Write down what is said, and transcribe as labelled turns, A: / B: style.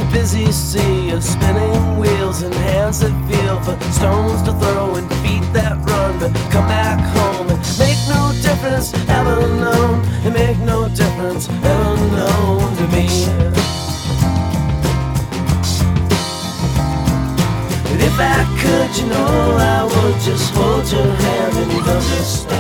A: a busy sea of spinning wheels and hands that feel for stones to throw and feet that run, but come back home and make no difference ever known. It make no difference ever known to me. But if I could, you know, I would just hold your hand and understand.